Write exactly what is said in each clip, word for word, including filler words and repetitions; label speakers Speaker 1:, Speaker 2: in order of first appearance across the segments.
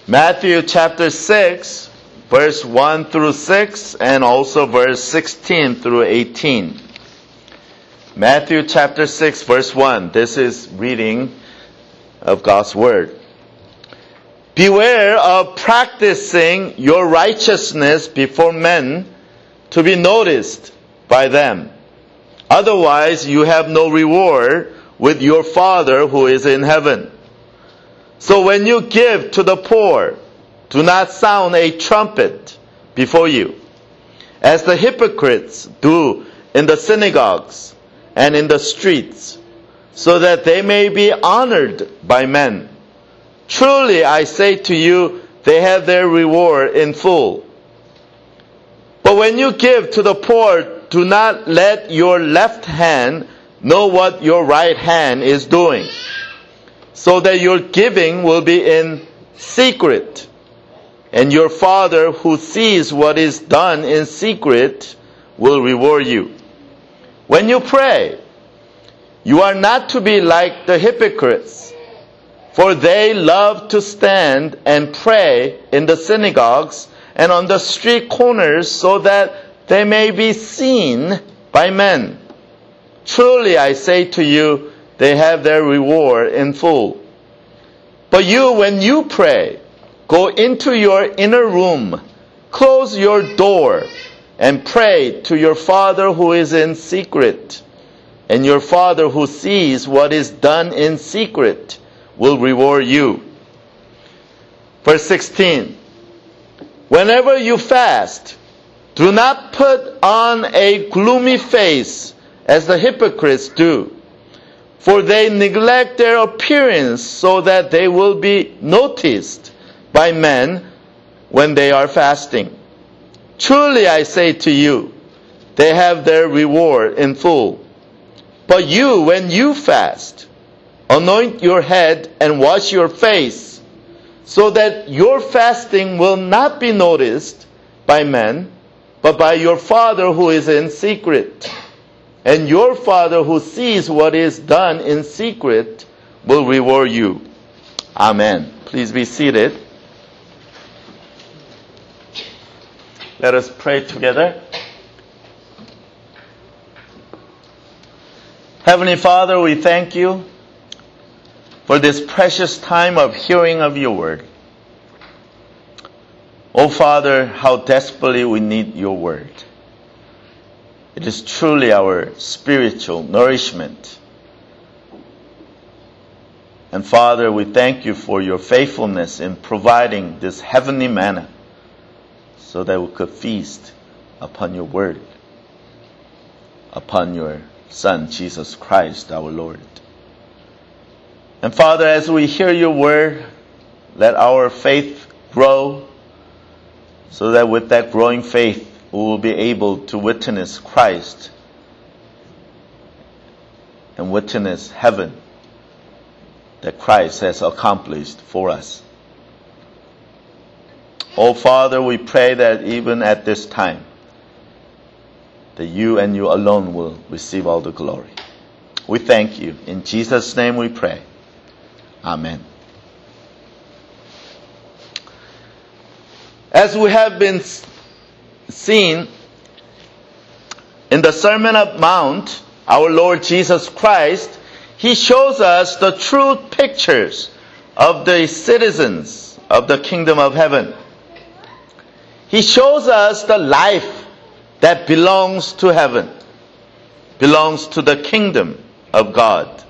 Speaker 1: Matthew chapter six, verse one through six, and also verse sixteen through eighteen. Matthew chapter six, verse one. This is reading of God's Word. Beware of practicing your righteousness before men to be noticed by them. Otherwise, you have no reward with your Father who is in heaven. So when you give to the poor, do not sound a trumpet before you, as the hypocrites do in the synagogues and in the streets, so that they may be honored by men. Truly, I say to you, they have their reward in full. But when you give to the poor, do not let your left hand know what your right hand is doing, so that your giving will be in secret. And your Father who sees what is done in secret will reward you. When you pray, you are not to be like the hypocrites, for they love to stand and pray in the synagogues and on the street corners so that they may be seen by men. Truly I say to you, they have their reward in full. But you, when you pray, go into your inner room, close your door, and pray to your Father who is in secret. And your Father who sees what is done in secret will reward you. Verse sixteen. Whenever you fast, do not put on a gloomy face as the hypocrites do, for they neglect their appearance so that they will be noticed by men when they are fasting. Truly I say to you, they have their reward in full. But you, when you fast, anoint your head and wash your face, so that your fasting will not be noticed by men, but by your Father who is in secret. And your Father who sees what is done in secret will reward you. Amen. Please be seated. Let us pray together. Heavenly Father, we thank you for this precious time of hearing of your word. Oh Father, how desperately we need your word. It is truly our spiritual nourishment. And Father, we thank you for your faithfulness in providing this heavenly manna so that we could feast upon your word, upon your Son, Jesus Christ, our Lord. And Father, as we hear your word, let our faith grow, so that with that growing faith, we will be able to witness Christ and witness heaven that Christ has accomplished for us. Oh Father, we pray that even at this time, that you and you alone will receive all the glory. We thank you. In Jesus' name we pray. Amen. As we have been seen in the Sermon on the Mount, our Lord Jesus Christ, He shows us the true pictures of the citizens of the kingdom of heaven. He shows us the life that belongs to heaven, belongs to the kingdom of God.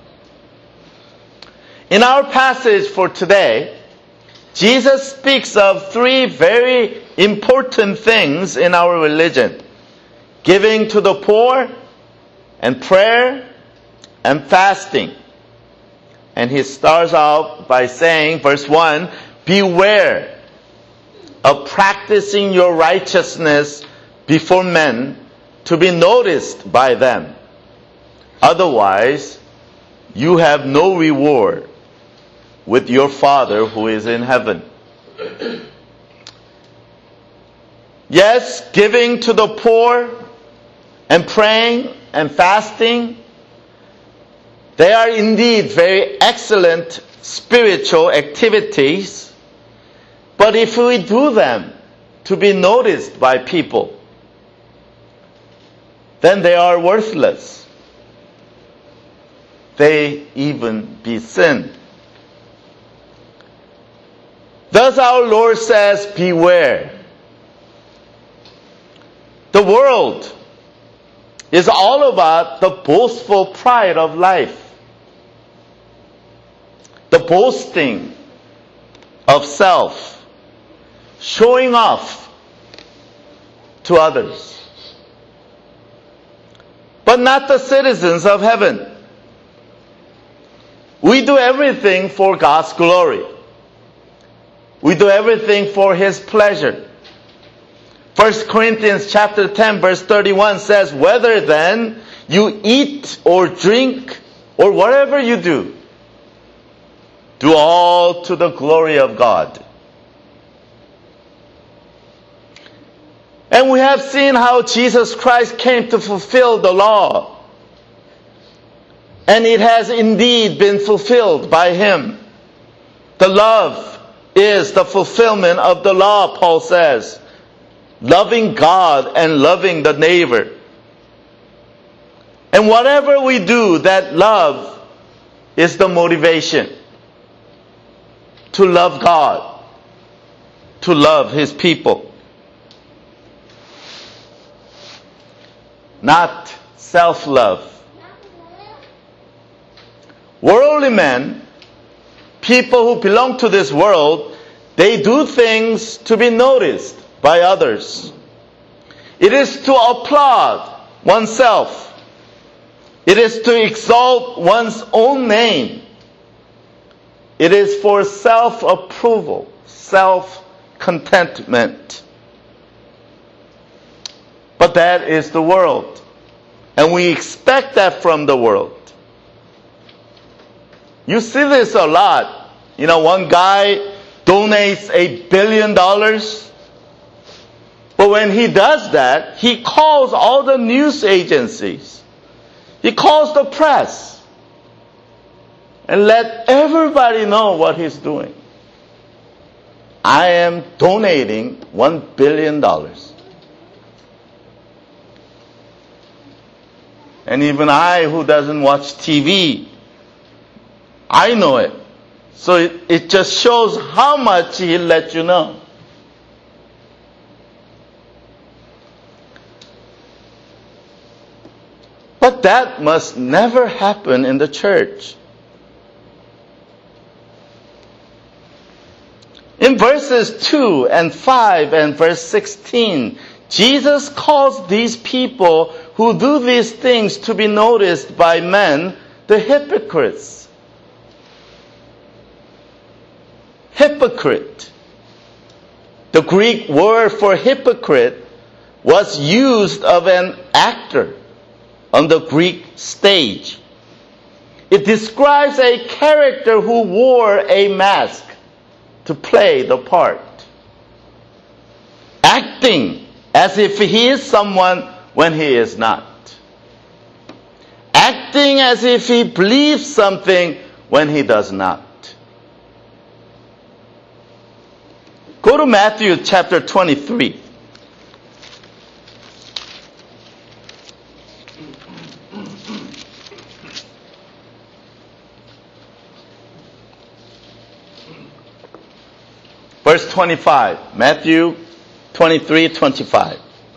Speaker 1: In our passage for today, Jesus speaks of three very important things in our religion: giving to the poor, and prayer, and fasting. And he starts out by saying, verse one, beware of practicing your righteousness before men to be noticed by them. Otherwise, you have no reward with your Father who is in heaven. Yes, giving to the poor and praying and fasting, they are indeed very excellent spiritual activities. But if we do them to be noticed by people, then they are worthless. They even be sin. Thus our Lord says, beware. The world is all about the boastful pride of life, the boasting of self, showing off to others, but not the citizens of heaven. We do everything for God's glory. We do everything for His pleasure. First Corinthians chapter ten verse thirty-one says, whether then you eat or drink or whatever you do, do all to the glory of God. And we have seen how Jesus Christ came to fulfill the law. And it has indeed been fulfilled by Him. The love is the fulfillment of the law, Paul says. Loving God and loving the neighbor. And whatever we do, that love is the motivation. To love God. To love His people. Not self-love. Worldly men, people who belong to this world, they do things to be noticed by others. It is to applaud oneself. It is to exalt one's own name. It is for self-approval, self-contentment. But that is the world. And we expect that from the world. You see this a lot. You know, one guy donates a billion dollars. But when he does that, he calls all the news agencies. He calls the press. And let everybody know what he's doing. I am donating one billion dollars. And even I, who doesn't watch T V, I know it. So it, it just shows how much He'll let you know. But that must never happen in the church. In verses two and five and verse sixteen, Jesus calls these people who do these things to be noticed by men the hypocrites. Hypocrite. The Greek word for hypocrite was used of an actor on the Greek stage. It describes a character who wore a mask to play the part, acting as if he is someone when he is not, acting as if he believes something when he does not. Go to Matthew chapter twenty-three. Verse twenty-five. Matthew twenty-three, twenty-five.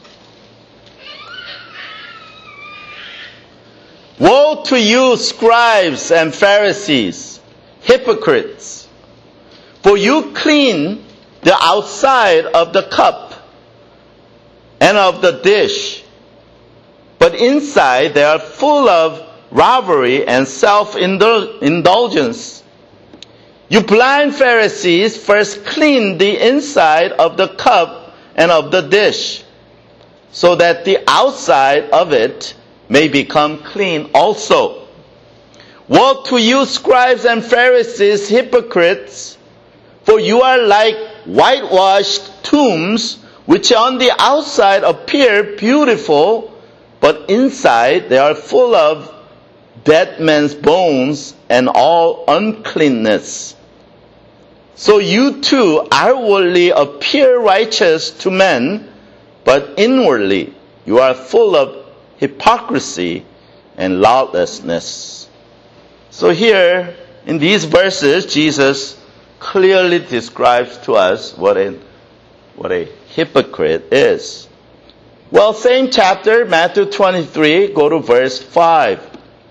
Speaker 1: Woe to you, scribes and Pharisees, hypocrites! For you clean the outside of the cup and of the dish, but inside they are full of robbery and self-indulgence. You blind Pharisees, first clean the inside of the cup and of the dish, so that the outside of it may become clean also. Woe to you, scribes and Pharisees, hypocrites! For you are like whitewashed tombs, which on the outside appear beautiful, but inside they are full of dead men's bones and all uncleanness. So you too outwardly appear righteous to men, but inwardly you are full of hypocrisy and lawlessness. So here, in these verses, Jesus clearly describes to us what a, what a hypocrite is. Well, same chapter, Matthew twenty-three, go to verse five.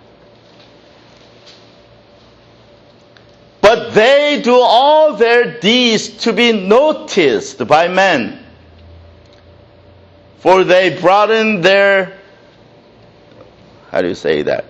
Speaker 1: But they do all their deeds to be noticed by men, for they broaden their, how do you say that?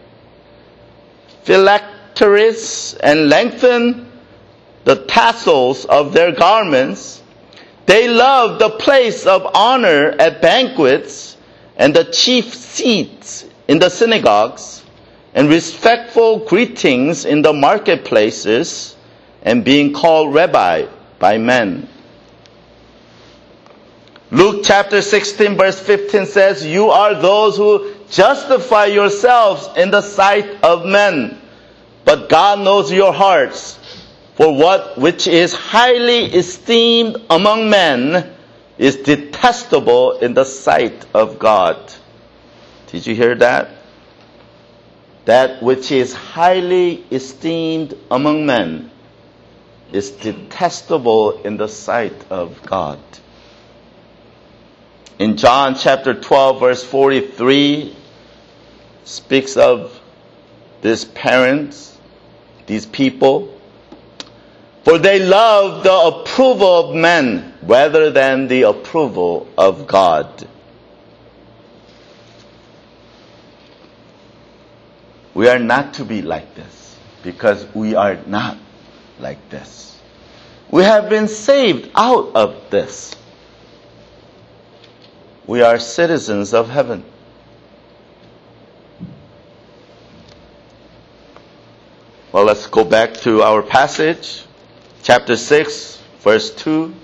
Speaker 1: Phylacteries and lengthen the tassels of their garments. They love the place of honor at banquets and the chief seats in the synagogues and respectful greetings in the marketplaces and being called rabbi by men. Luke chapter sixteen verse fifteen says, you are those who justify yourselves in the sight of men, but God knows your hearts. For what which is highly esteemed among men is detestable in the sight of God. Did you hear that? That which is highly esteemed among men is detestable in the sight of God. In John chapter twelve verse forty-three speaks of these parents, these people. For they love the approval of men rather than the approval of God. We are not to be like this, because we are not like this. We have been saved out of this. We are citizens of heaven. Well, let's go back to our passage. Chapter six, verse two.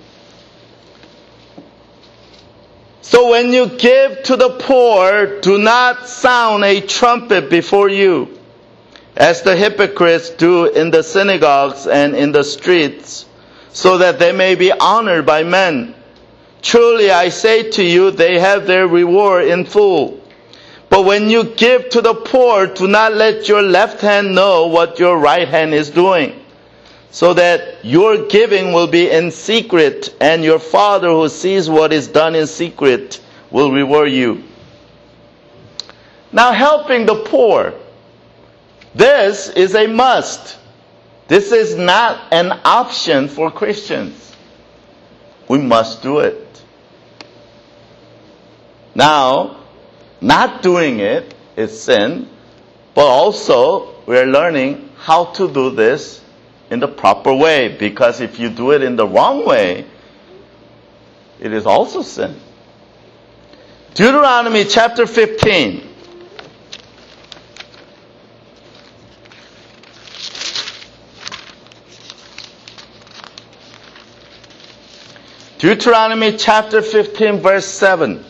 Speaker 1: So when you give to the poor, do not sound a trumpet before you, as the hypocrites do in the synagogues and in the streets, so that they may be honored by men. Truly I say to you, they have their reward in full. But when you give to the poor, do not let your left hand know what your right hand is doing, so that your giving will be in secret, and your Father who sees what is done in secret will reward you. Now, helping the poor. This is a must. This is not an option for Christians. We must do it. Now, not doing it is sin, but also we are learning how to do this in the proper way, because if you do it in the wrong way, it is also sin. Deuteronomy chapter fifteen. Deuteronomy chapter fifteen verse seven.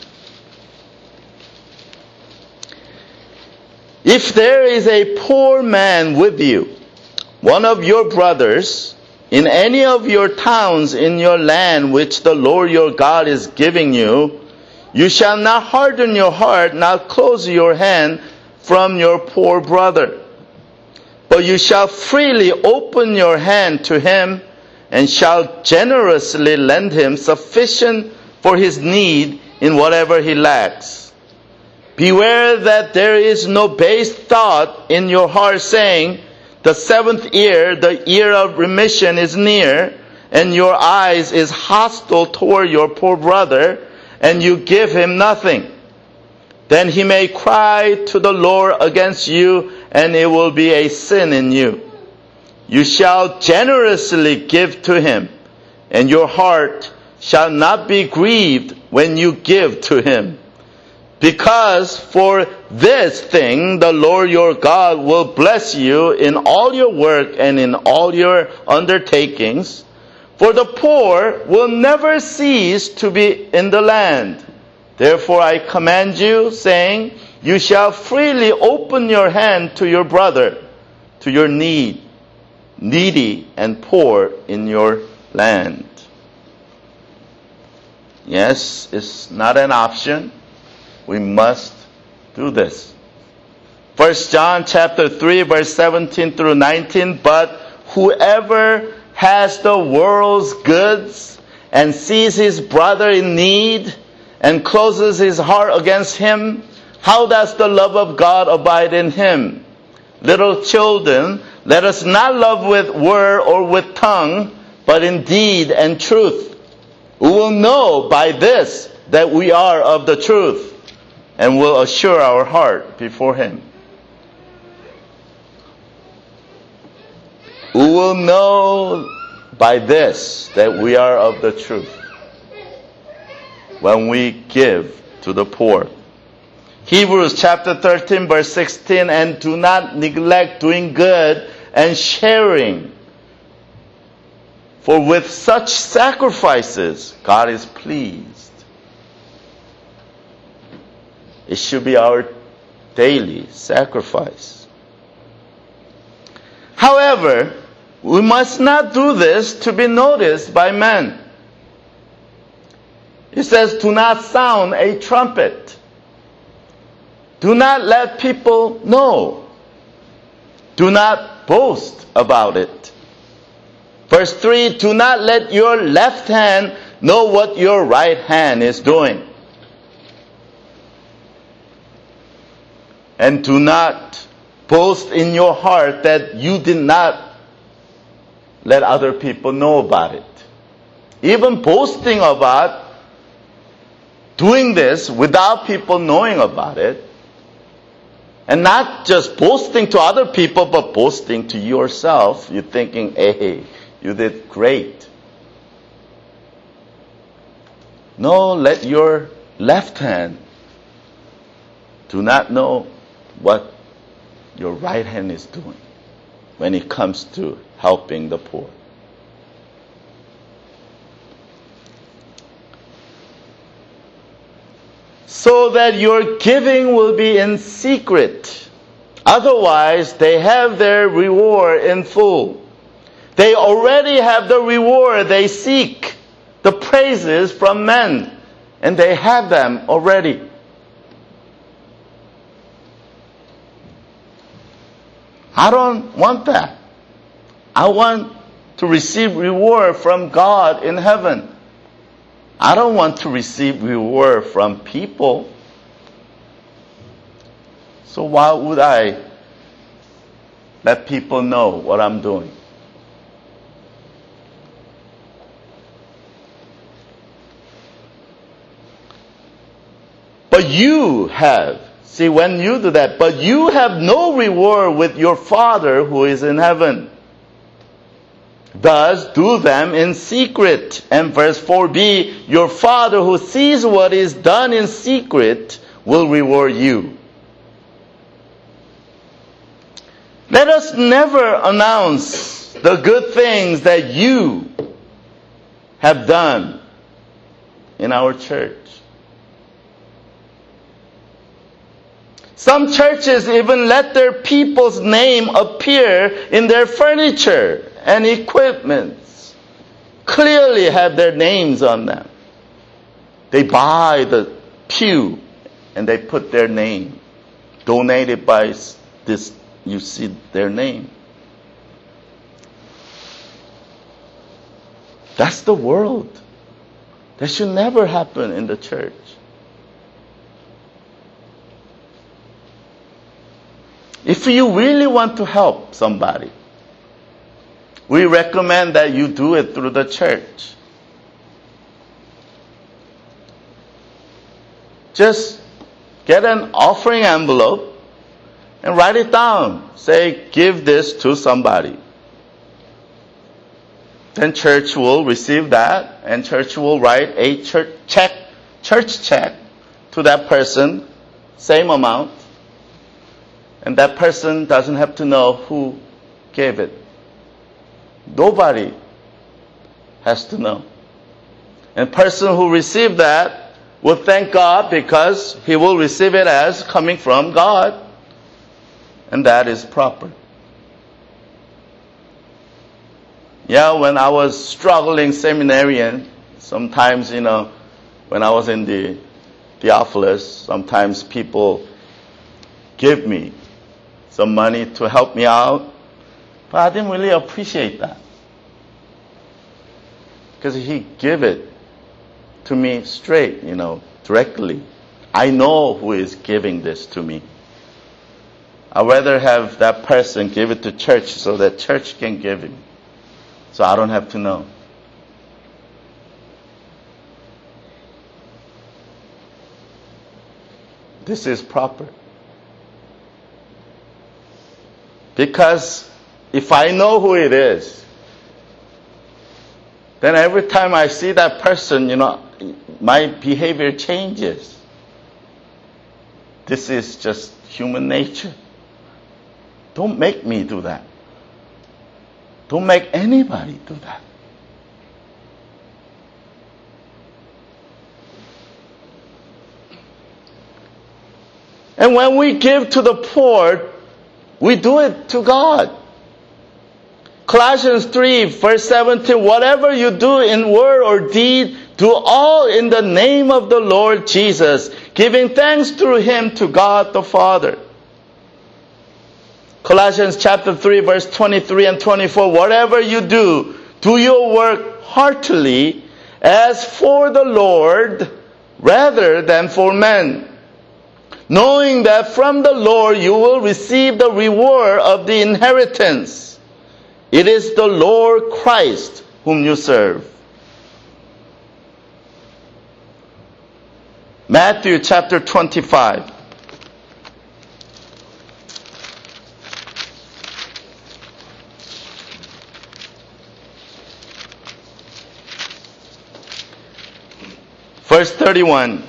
Speaker 1: If there is a poor man with you, one of your brothers, in any of your towns in your land which the Lord your God is giving you, you shall not harden your heart, nor close your hand from your poor brother. But you shall freely open your hand to him, and shall generously lend him sufficient for his need in whatever he lacks. Beware that there is no base thought in your heart, saying, the seventh year, the year of remission, is near, and your eyes is hostile toward your poor brother, and you give him nothing. Then he may cry to the Lord against you, and it will be a sin in you. You shall generously give to him, and your heart shall not be grieved when you give to him. Because for this thing the Lord your God will bless you in all your work and in all your undertakings. For the poor will never cease to be in the land. Therefore I command you, saying, you shall freely open your hand to your brother, to your need, needy and poor in your land. Yes, it's not an option. We must do this. First John chapter three, verse seventeen through nineteen, but whoever has the world's goods and sees his brother in need and closes his heart against him, how does the love of God abide in him? Little children, let us not love with word or with tongue, but in deed and truth. We will know by this that we are of the truth, and will assure our heart before him. We will know by this that we are of the truth when we give to the poor. Hebrews chapter thirteen, verse sixteen, and do not neglect doing good and sharing, for with such sacrifices God is pleased. It should be our daily sacrifice. However, we must not do this to be noticed by men. It says, do not sound a trumpet. Do not let people know. Do not boast about it. Verse three, do not let your left hand know what your right hand is doing. And do not boast in your heart that you did not let other people know about it. Even boasting about doing this without people knowing about it. And not just boasting to other people, but boasting to yourself. You're thinking, hey, you did great. No, let your left hand do not know what your right hand is doing when it comes to helping the poor. So that your giving will be in secret. Otherwise, they have their reward in full. They already have the reward they seek, the praises from men, and they have them already. I don't want that. I want to receive reward from God in heaven. I don't want to receive reward from people. So why would I let people know what I'm doing? But you have, see, when you do that, but you have no reward with your Father who is in heaven. Thus, do them in secret. And verse four b, your Father who sees what is done in secret will reward you. Let us never announce the good things that you have done in our church. Some churches even let their people's name appear in their furniture and equipments. Clearly have their names on them. They buy the pew and they put their name. Donated by this, you see their name. That's the world. That should never happen in the church. If you really want to help somebody, we recommend that you do it through the church. Just get an offering envelope and write it down. Say, give this to somebody. Then church will receive that, and church will write a church check, church check to that person, same amount. And that person doesn't have to know who gave it. Nobody has to know. And the person who received that will thank God because he will receive it as coming from God. And that is proper. Yeah, when I was struggling seminarian, sometimes, you know, when I was in the Theophilus, sometimes people give me some money to help me out, but I didn't really appreciate that. Because he gave it to me straight, you know, directly. I know who is giving this to me. I'd rather have that person give it to church so that church can give him. So I don't have to know. This is proper. Because if I know who it is, then every time I see that person, you know, my behavior changes. This is just human nature. Don't make me do that. Don't make anybody do that. And when we give to the poor, we do it to God. Colossians three, verse seventeen, whatever you do in word or deed, do all in the name of the Lord Jesus, giving thanks through him to God the Father. Colossians chapter three, verse twenty-three and twenty-four, whatever you do, do your work heartily as for the Lord rather than for men, knowing that from the Lord you will receive the reward of the inheritance. It is the Lord Christ whom you serve. Matthew chapter twenty-five. Verse thirty-one.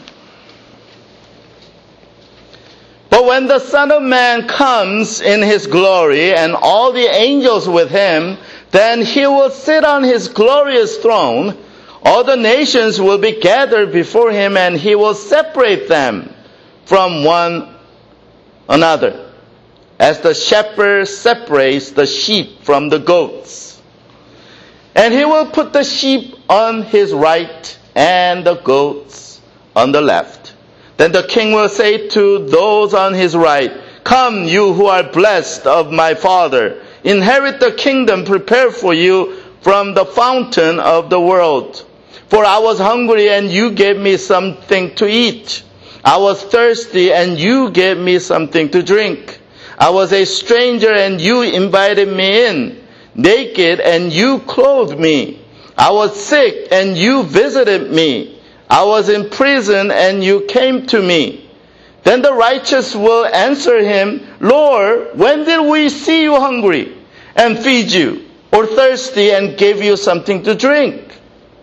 Speaker 1: But when the Son of Man comes in his glory and all the angels with him, then he will sit on his glorious throne. All the nations will be gathered before him, and he will separate them from one another, as the shepherd separates the sheep from the goats. And he will put the sheep on his right and the goats on the left. Then the king will say to those on his right, come, you who are blessed of my Father, inherit the kingdom prepared for you from the fountain of the world. For I was hungry, and you gave me something to eat. I was thirsty, and you gave me something to drink. I was a stranger, and you invited me in. Naked, and you clothed me. I was sick, and you visited me. I was in prison, and you came to me. Then the righteous will answer him, Lord, when did we see you hungry and feed you, or thirsty and give you something to drink?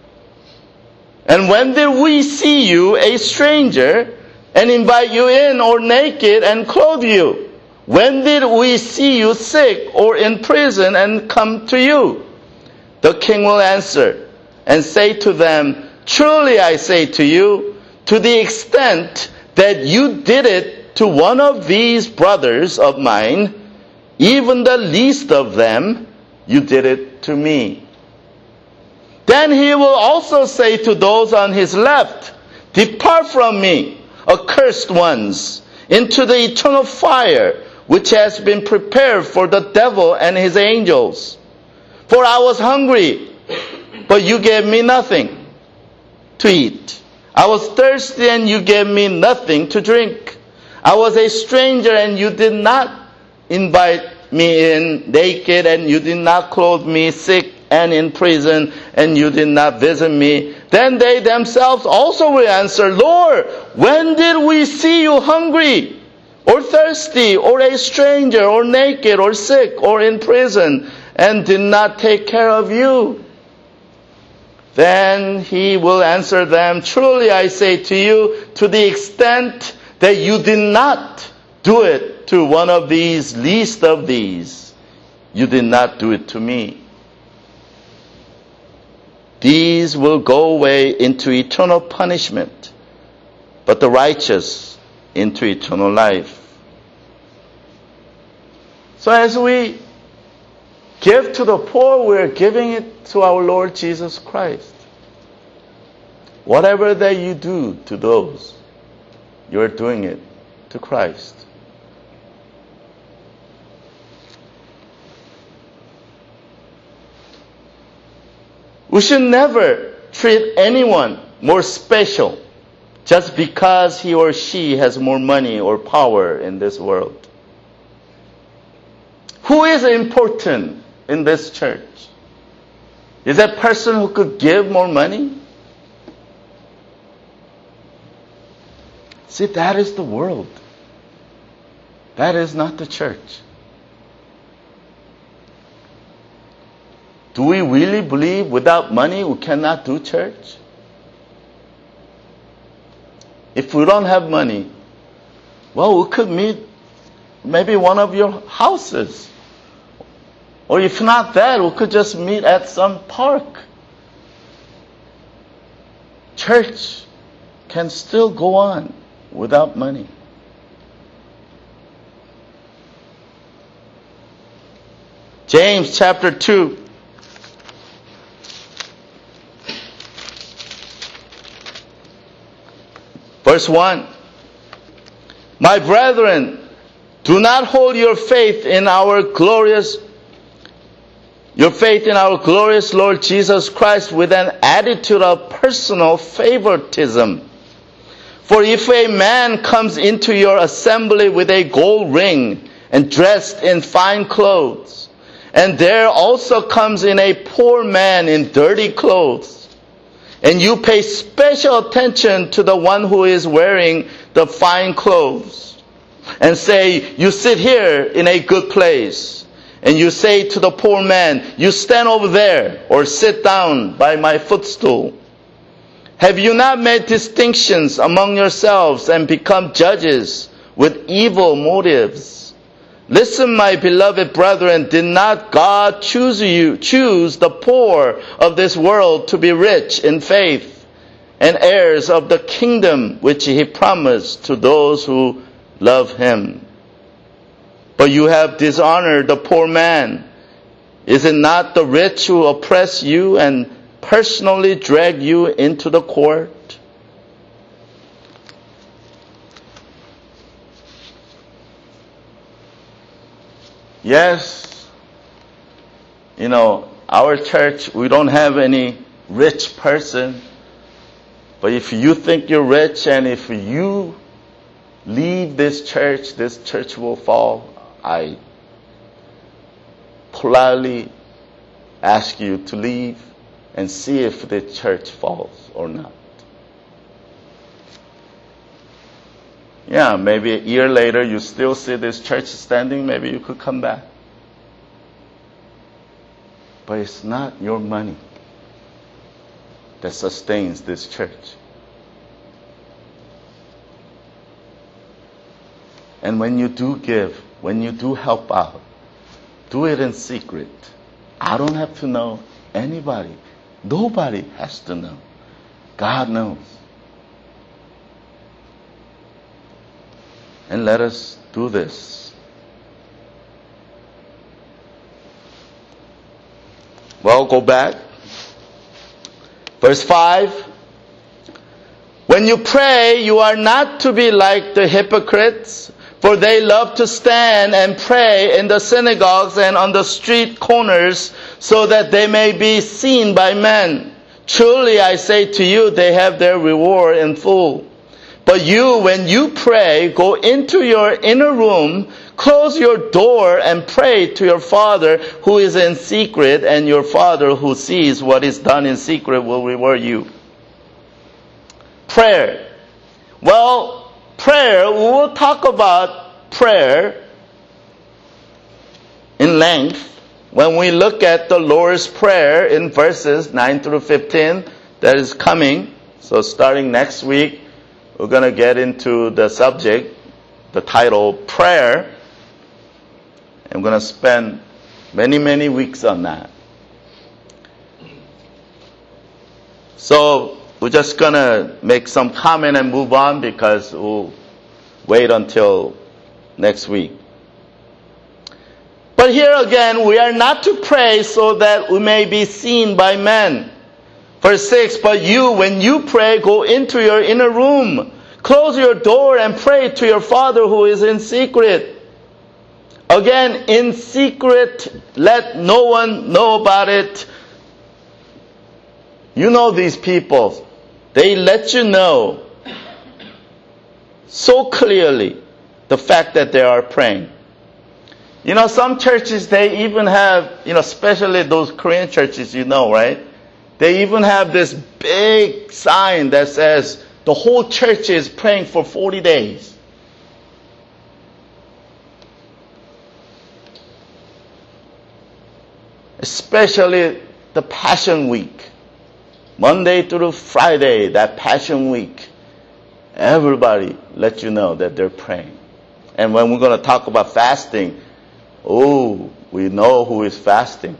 Speaker 1: And when did we see you a stranger and invite you in, or naked and clothe you? When did we see you sick or in prison and come to you? The king will answer and say to them, truly I say to you, to the extent that you did it to one of these brothers of mine, even the least of them, you did it to me. Then he will also say to those on his left, depart from me, accursed ones, into the eternal fire, which has been prepared for the devil and his angels. For I was hungry, but you gave me nothing to eat. I was thirsty, and you gave me nothing to drink. I was a stranger, and you did not invite me in. Naked, and you did not clothe me. Sick and in prison, and you did not visit me. Then they themselves also will answer, Lord, when did we see you hungry, or thirsty, or a stranger, or naked, or sick, or in prison, and did not take care of you? Then he will answer them, truly I say to you, to the extent that you did not do it to one of these least of these, you did not do it to me. These will go away into eternal punishment, but the righteous into eternal life. So as we give to the poor, we're giving it to our Lord Jesus Christ. Whatever that you do to those, you're doing it to Christ. We should never treat anyone more special just because he or she has more money or power in this world. Who is important in this church? Is that person who could give more money? See, that is the world. That is not the church. Do we really believe without money we cannot do church? If we don't have money, well, we could meet maybe one of your houses. Or if not that, we could just meet at some park. Church can still go on without money. James chapter two. Verse one. My brethren, do not hold your faith in our glorious Your faith in our glorious Lord Jesus Christ with an attitude of personal favoritism. For if a man comes into your assembly with a gold ring and dressed in fine clothes, and there also comes in a poor man in dirty clothes, and you pay special attention to the one who is wearing the fine clothes, and say, you sit here in a good place, and you say to the poor man, you stand over there, or sit down by my footstool. Have you not made distinctions among yourselves and become judges with evil motives? Listen, my beloved brethren, did not God choose you, choose the poor of this world to be rich in faith and heirs of the kingdom which he promised to those who love him? But you have dishonored the poor man. Is it not the rich who oppress you and personally drag you into the court? Yes, you know, our church, we don't have any rich person. But if you think you're rich and if you leave this church, this church will fall. I politely ask you to leave and see if the church falls or not. Yeah, maybe a year later you still see this church standing, maybe you could come back. But it's not your money that sustains this church. And when you do give, when you do help out, do it in secret. I don't have to know. Anybody. Nobody has to know. God knows. And let us do this. Well, go back. Verse five. When you pray, you are not to be like the hypocrites, for they love to stand and pray in the synagogues and on the street corners, so that they may be seen by men. Truly I say to you, they have their reward in full. But you, when you pray, go into your inner room, close your door, and pray to your Father who is in secret, and your Father who sees what is done in secret will reward you. Prayer. Well, prayer, we will talk about prayer in length when we look at the Lord's Prayer in verses nine through fifteen that is coming. So starting next week, we're going to get into the subject, the title, Prayer. I'm going to spend many, many weeks on that. So we're just going to make some comment and move on because we'll wait until next week. But here again, we are not to pray so that we may be seen by men. Verse six, but you, when you pray, go into your inner room, close your door and pray to your Father who is in secret. Again, in secret, let no one know about it. You know these people. They let you know so clearly the fact that they are praying. You know, some churches, they even have, you know, especially those Korean churches, you know, right? They even have this big sign that says the whole church is praying for forty days. Especially the Passion Week. Monday through Friday, that Passion Week. Everybody let you know that they're praying. And when we're going to talk about fasting, oh, we know who is fasting.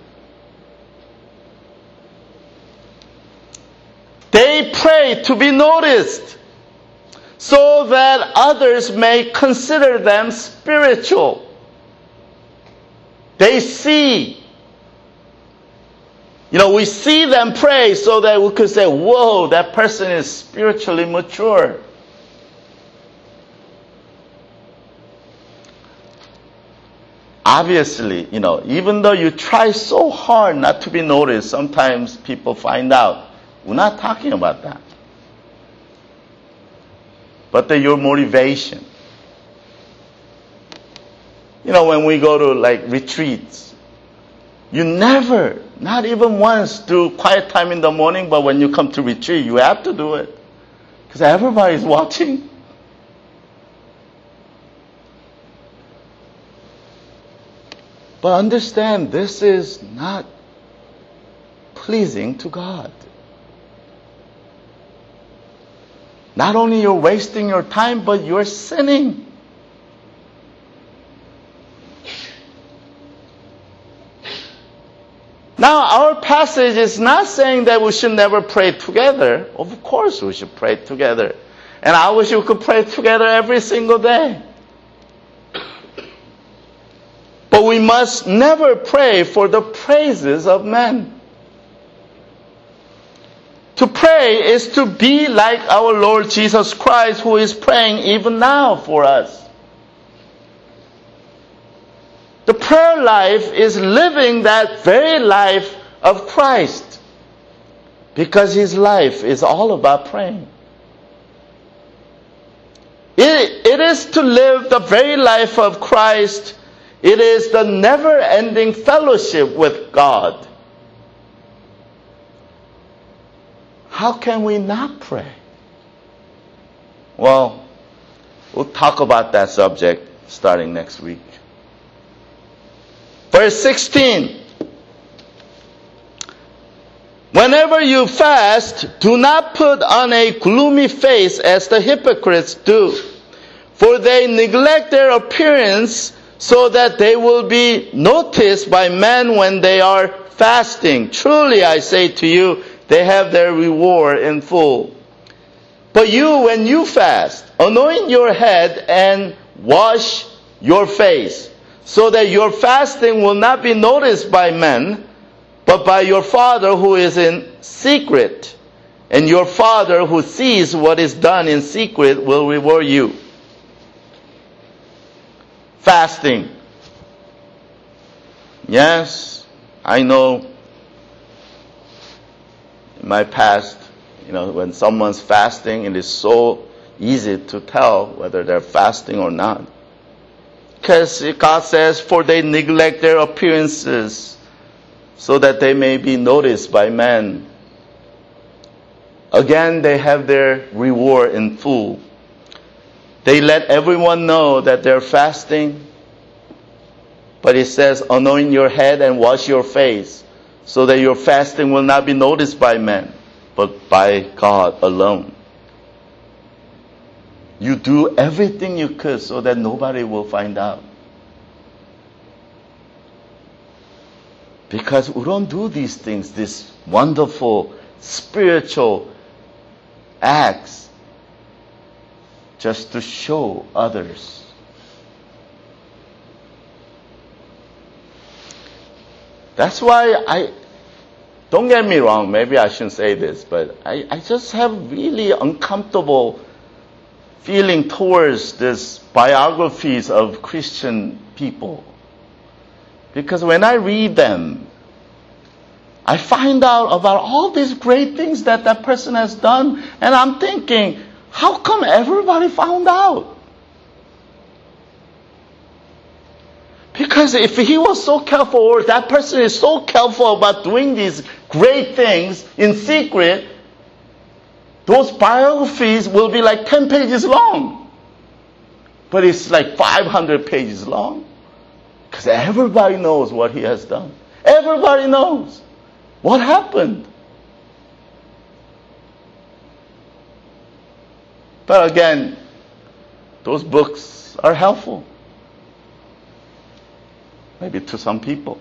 Speaker 1: They pray to be noticed so that others may consider them spiritual. They see. You know, we see them pray so that we could say, whoa, that person is spiritually mature. Obviously, you know, even though you try so hard not to be noticed, sometimes people find out. We're not talking about that. But the, your motivation. You know, when we go to like retreats, you never, not even once, do quiet time in the morning, but when you come to retreat, you have to do it. Because everybody's watching. But understand, this is not pleasing to God. Not only you're wasting your time, but you're sinning. Now, our passage is not saying that we should never pray together. Of course we should pray together. And I wish we could pray together every single day. But we must never pray for the praises of men. To pray is to be like our Lord Jesus Christ, who is praying even now for us. The prayer life is living that very life of Christ, because his life is all about praying. It, it is to live the very life of Christ. It is the never-ending fellowship with God. How can we not pray? Well, we'll talk about that subject starting next week. Verse sixteen. Whenever you fast, do not put on a gloomy face as the hypocrites do, for they neglect their appearance so that they will be noticed by men when they are fasting. Truly, I say to you, they have their reward in full. But you, when you fast, anoint your head and wash your face, so that your fasting will not be noticed by men, but by your Father who is in secret. And your Father who sees what is done in secret will reward you. Fasting. Yes, I know in my past, you know, when someone's fasting, it is so easy to tell whether they're fasting or not. Because God says, for they neglect their appearances so that they may be noticed by men. Again, they have their reward in full. They let everyone know that they're fasting. But it says, anoint your head and wash your face, so that your fasting will not be noticed by men, but by God alone. You do everything you could so that nobody will find out. Because we don't do these things, these wonderful spiritual acts, just to show others. That's why I, don't get me wrong, maybe I shouldn't say this, but I, I just have really uncomfortable feeling towards these biographies of Christian people. Because when I read them, I find out about all these great things that that person has done, and I'm thinking, how come everybody found out? Because if he was so careful, or that person is so careful about doing these great things in secret, those biographies will be like ten pages long. But it's like five hundred pages long. Because everybody knows what he has done. Everybody knows what happened. But again, those books are helpful. Maybe to some people.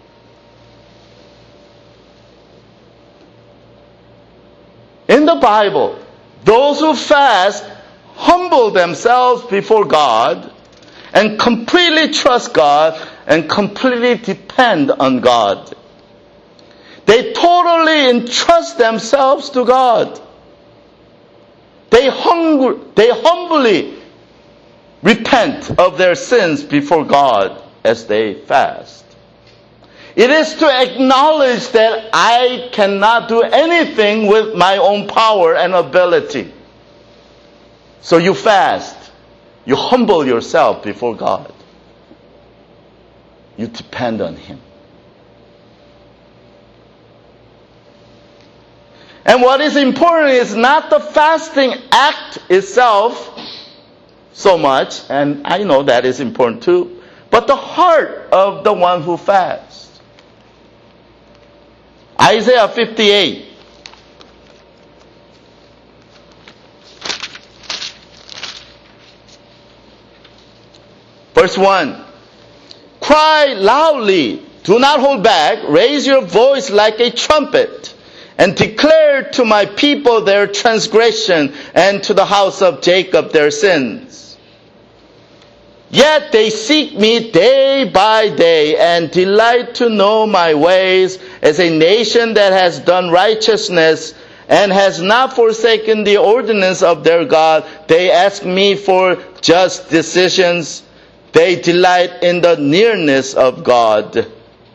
Speaker 1: In the Bible, those who fast humble themselves before God and completely trust God and completely depend on God. They totally entrust themselves to God. They, hung, they humbly repent of their sins before God as they fast. It is to acknowledge that I cannot do anything with my own power and ability. So you fast. You humble yourself before God. You depend on Him. And what is important is not the fasting act itself so much, and I know that is important too, but the heart of the one who fasts. Isaiah fifty-eight. Verse one. Cry loudly, do not hold back, raise your voice like a trumpet, and declare to my people their transgression, and to the house of Jacob their sins. Yet they seek me day by day, and delight to know my ways, as a nation that has done righteousness, and has not forsaken the ordinance of their God. They ask me for just decisions. They delight in the nearness of God.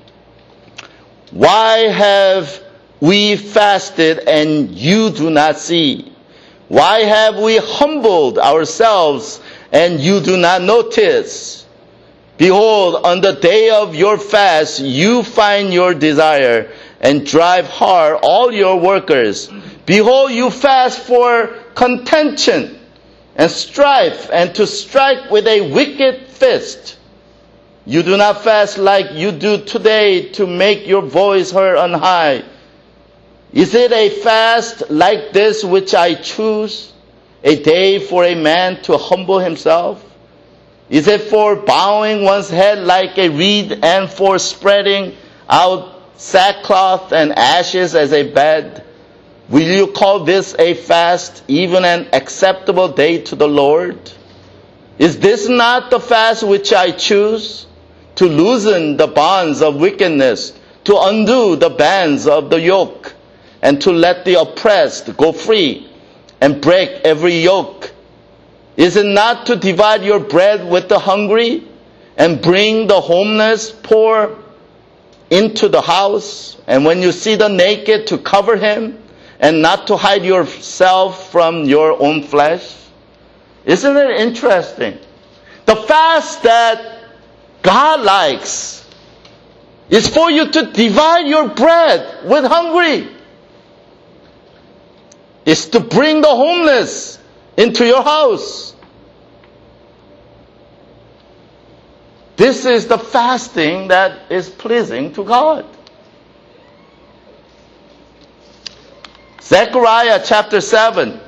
Speaker 1: Why have we fasted and you do not see? Why have we humbled ourselves and you do not notice? Behold, on the day of your fast, you find your desire and drive hard all your workers. Behold, you fast for contention and strife, and to strike with a wicked fist. You do not fast like you do today to make your voice heard on high. Is it a fast like this which I choose, a day for a man to humble himself? Is it for bowing one's head like a reed, and for spreading out sackcloth and ashes as a bed? Will you call this a fast, even an acceptable day to the Lord? Is this not the fast which I choose? To loosen the bonds of wickedness, to undo the bands of the yoke, and to let the oppressed go free, and break every yoke? Is it not to divide your bread with the hungry, and bring the homeless poor into the house? And when you see the naked, to cover him, and not to hide yourself from your own flesh? Isn't it interesting? The fast that God likes is for you to divide your bread with hungry. It's to bring the homeless into your house. This is the fasting that is pleasing to God. Zechariah chapter seven.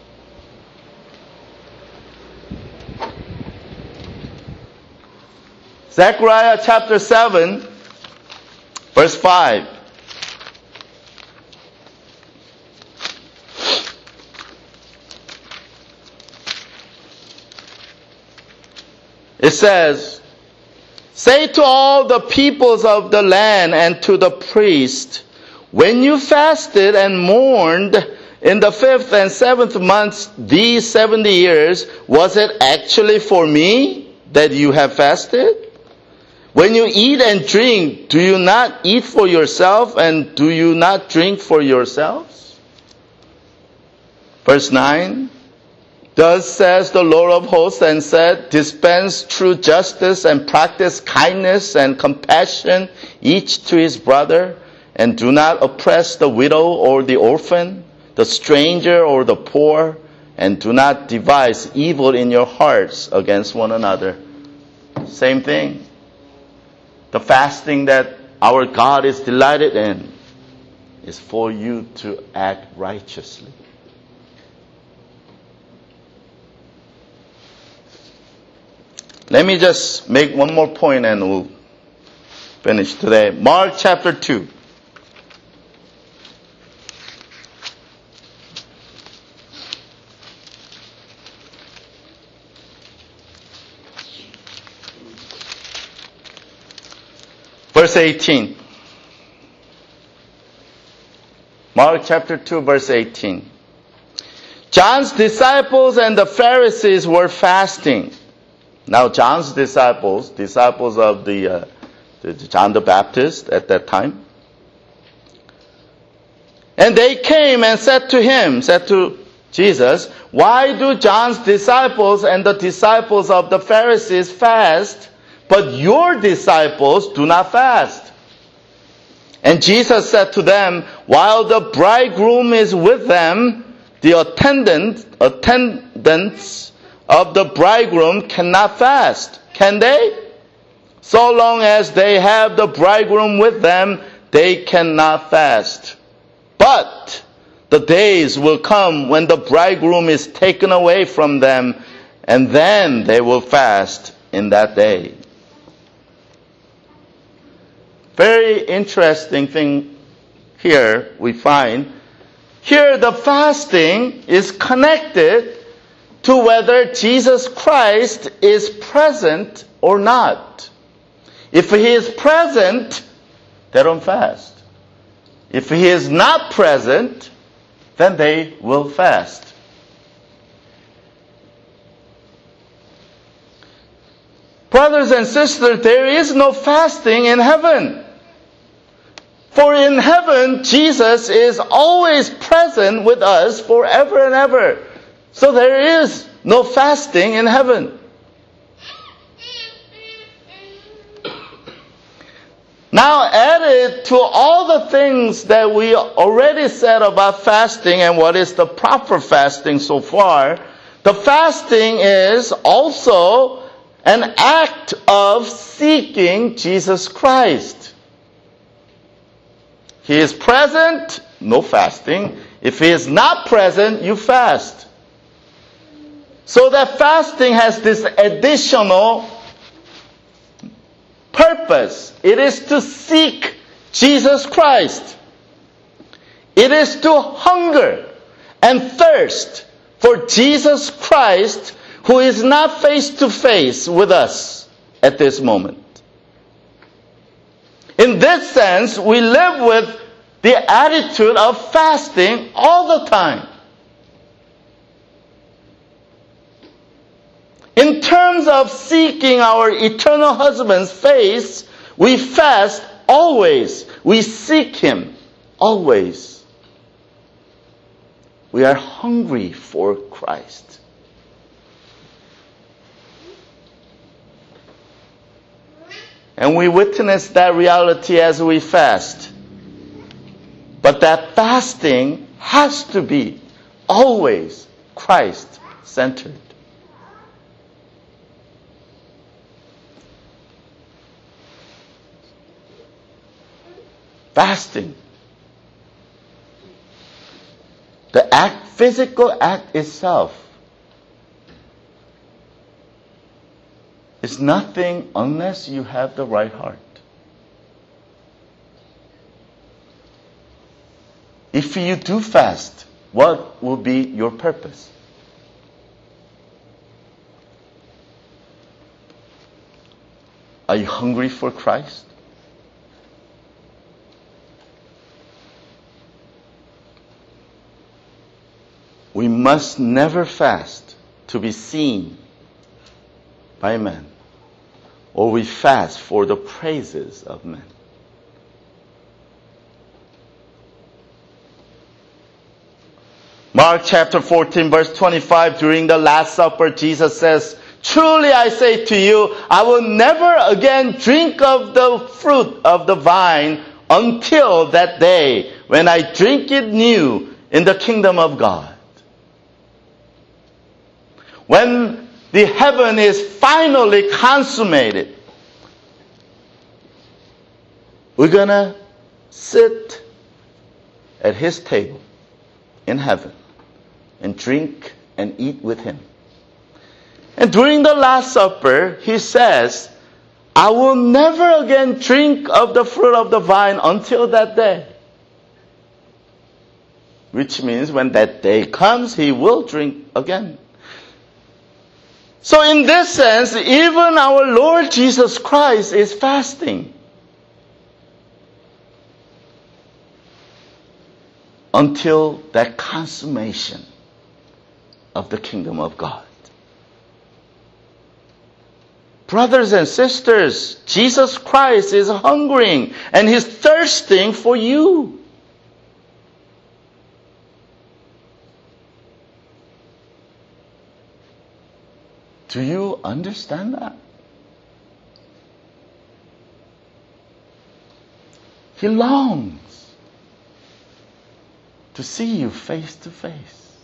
Speaker 1: Zechariah chapter seven, verse five. It says,
Speaker 2: Say to all the peoples of the land and to the priest, when you fasted and mourned in the fifth and seventh months these seventy years, was it actually for me that you have fasted? When you eat and drink, do you not eat for yourself, and do you not drink for yourselves? Verse nine, thus says the Lord of hosts, and said, dispense true justice and practice kindness and compassion, each to his brother, and do not oppress the widow or the orphan, the stranger or the poor, and do not devise evil in your hearts against one another. Same thing. The fasting that our God is delighted in is for you to act righteously. Let me just make one more point and we'll finish today. Mark chapter two. Verse eighteen. Mark chapter two, verse eighteen. John's disciples and the Pharisees were fasting. Now, John's disciples, disciples of the, uh, the John the Baptist at that time, and they came and said to him, said to Jesus, why do John's disciples and the disciples of the Pharisees fast, but your disciples do not fast? And Jesus said to them, while the bridegroom is with them, the attendant, attendants of the bridegroom cannot fast, can they? So long as they have the bridegroom with them, they cannot fast. But the days will come when the bridegroom is taken away from them, and then they will fast in that day. Very interesting thing here we find. Here the fasting is connected to whether Jesus Christ is present or not. If he is present, they don't fast. If he is not present, then they will fast. Brothers and sisters, there is no fasting in heaven. For in heaven, Jesus is always present with us forever and ever. So there is no fasting in heaven. Now, added to all the things that we already said about fasting and what is the proper fasting so far, the fasting is also an act of seeking Jesus Christ. He is present, no fasting. If he is not present, you fast. So that fasting has this additional purpose. It is to seek Jesus Christ. It is to hunger and thirst for Jesus Christ, who is not face to face with us at this moment. In this sense, we live with the attitude of fasting all the time. In terms of seeking our eternal husband's face, we fast always. We seek him always. We are hungry for Christ. And we witness that reality as we fast. But that fasting has to be always Christ-centered. Fasting. The act, physical act itself, is nothing unless you have the right heart. If you do fast, what will be your purpose? Are you hungry for Christ? We must never fast to be seen by men, or we fast for the praises of men. Mark chapter fourteen, verse twenty-five, during the Last Supper, Jesus says, "Truly I say to you, I will never again drink of the fruit of the vine until that day when I drink it new in the kingdom of God." When the heaven is finally consummated, we're going to sit at His table in heaven and drink and eat with Him. And during the Last Supper, He says, "I will never again drink of the fruit of the vine until that day." Which means when that day comes, He will drink again. So in this sense, even our Lord Jesus Christ is fasting until that consummation of the kingdom of God. Brothers and sisters, Jesus Christ is hungering and He's thirsting for you. Do you understand that? He longs to see you face to face.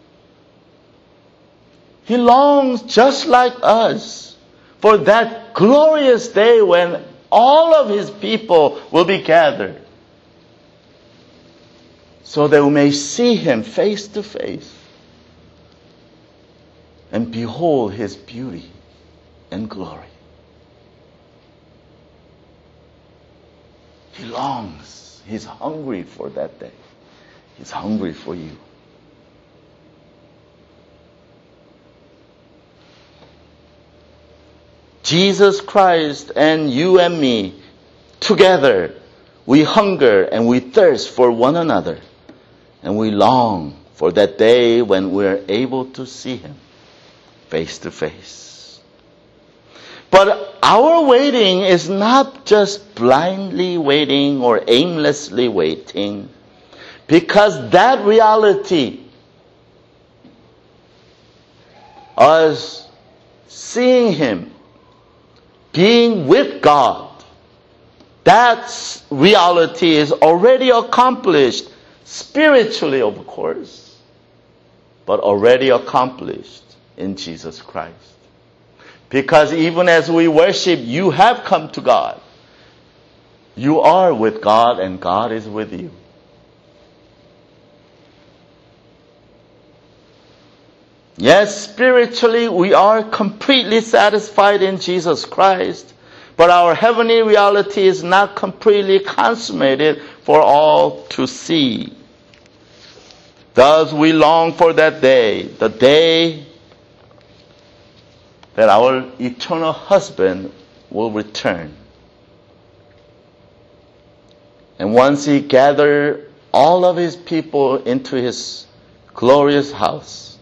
Speaker 2: He longs, just like us, for that glorious day when all of His people will be gathered, so that we may see Him face to face and behold His beauty and glory. He longs. He's hungry for that day. He's hungry for you. Jesus Christ and you and me, together, we hunger and we thirst for one another. And we long for that day when we're able to see Him face to face. But our waiting is not just blindly waiting or aimlessly waiting, because that reality, us seeing Him, being with God, that reality is already accomplished, spiritually of course, but already accomplished in Jesus Christ. Because even as we worship, you have come to God. You are with God and God is with you. Yes, spiritually we are completely satisfied in Jesus Christ, but our heavenly reality is not completely consummated for all to see. Thus we long for that day, the day that our eternal husband will return. And once He gathered all of His people into His glorious house,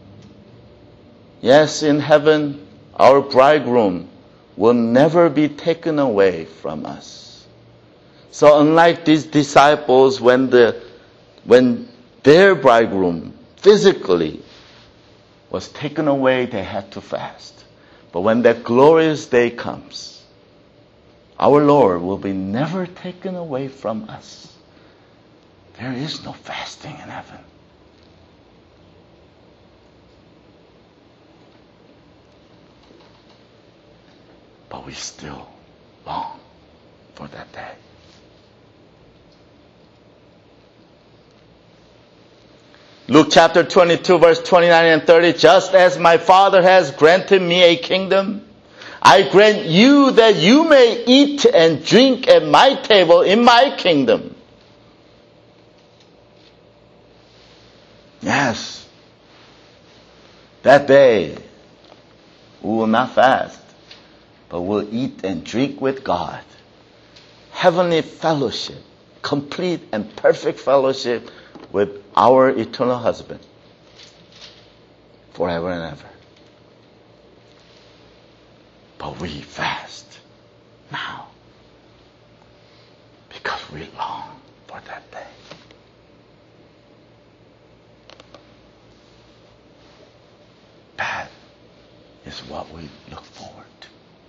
Speaker 2: yes, in heaven, our bridegroom will never be taken away from us. So unlike these disciples, when the when their bridegroom physically was taken away, they had to fast. But when that glorious day comes, our Lord will be never taken away from us. There is no fasting in heaven. But we still long for that day. Luke chapter twenty-two, verse twenty-nine and thirty, "Just as my Father has granted me a kingdom, I grant you that you may eat and drink at my table in my kingdom." Yes, that day we will not fast, but we'll eat and drink with God. Heavenly fellowship, complete and perfect fellowship with our eternal husband forever and ever. But we fast now because we long for that day. That is what we look forward to.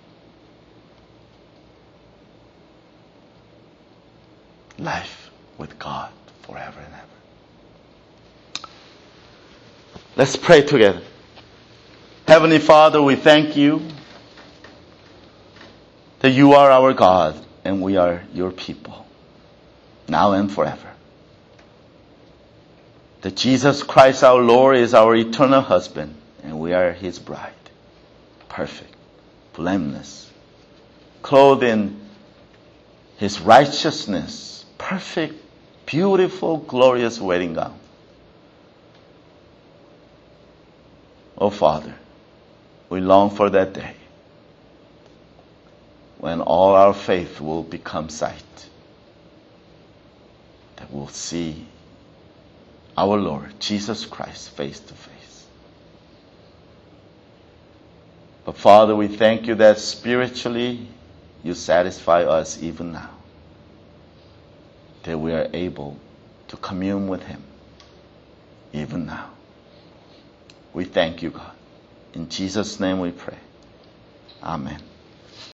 Speaker 2: Life with God forever and ever. Let's pray together. Heavenly Father, we thank you that you are our God and we are your people, now and forever. That Jesus Christ our Lord is our eternal husband and we are his bride, perfect, blameless, clothed in his righteousness, perfect, beautiful, glorious wedding gown. Oh Father, we long for that day when all our faith will become sight, that we'll see our Lord Jesus Christ face to face. But Father, we thank you that spiritually you satisfy us even now, that we are able to commune with him even now. We thank you, God. In Jesus' name we pray. Amen.